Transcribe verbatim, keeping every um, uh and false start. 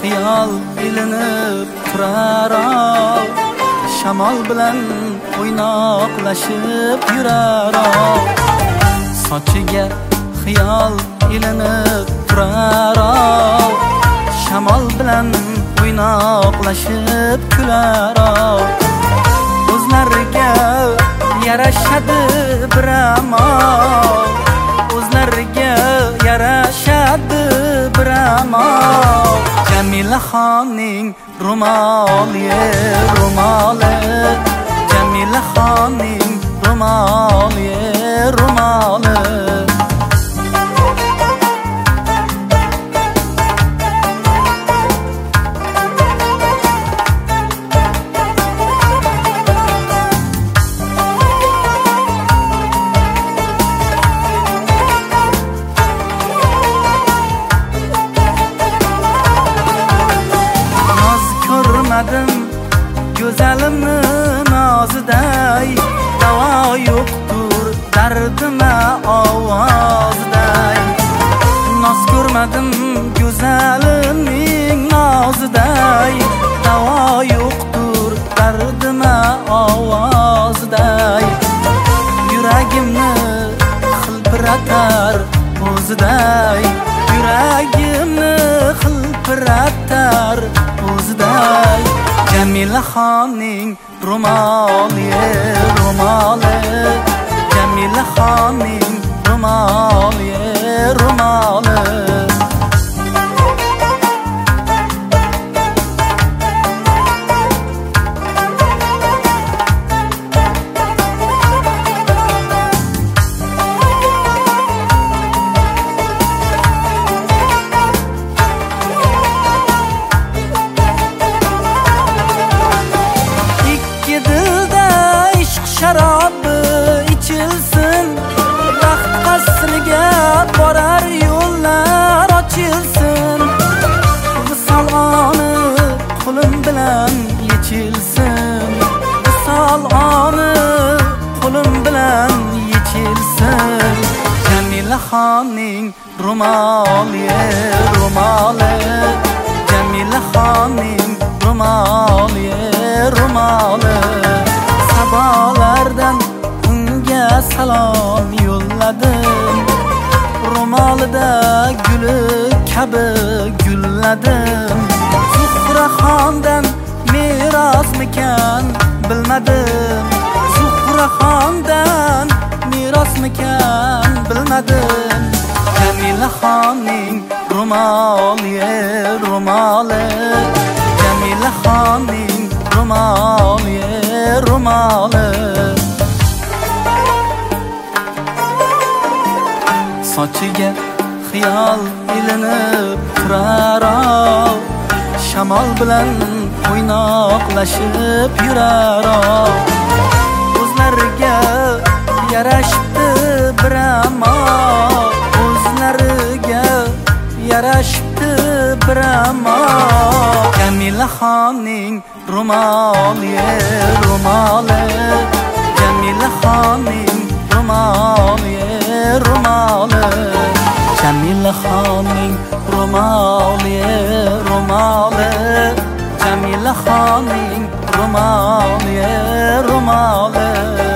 xiyol ilinib turar shamol bilan o'ynoqlashib yurar sochiga xiyol ilinib turar shamol bilan o'ynoqlashib kular o'zlariga yarashadi biramol o'zlariga yarashadi biramol Jamilaxonning ro'moli ro'moli Jamilaxonning ro'moli ro'moli Go'zalimni noziday davo yo'qtur dardima ovozday noz ko'rmadim go'zalimning noziday davo yo'qtur dardima ovozday yuragimni xilpiratar o'ziday yuragimni xilpiratar o'ziday Jamilaxonning ro'moli ro'moli Jamilaxonning ro'moli ro'moli sharobi ichilsin baxt qasriga borar yo'llar ochilsin visol oni qo'lim bilan yechilsin visol oni qo'lim bilan yechilsin Jamilaxonning ro'moli ro'moli Jamilaxonning ro'moli ro'moli Sabolardan unga salom yo'lladim ro'molida guli kabi gulladim Zuhraxondan merosmikan bilmadim Zuhraxondan merosmikan bilmadim Jamilaxonning ro'moli ro'moli Jamilaxonning ro'moli ro'moli sochiga xiyol ilinib turar shamol bilan o'ynoqlashib yurar o'zlariga yarashibdi biramol o'zlariga yarashibdi biramol Jamilaxonning ro'moli ro'moli Jamilaxonning ro'moli ro'moli Jamilaxonning ro'moli ro'moli Jamilaxonning ro'moli ro'moli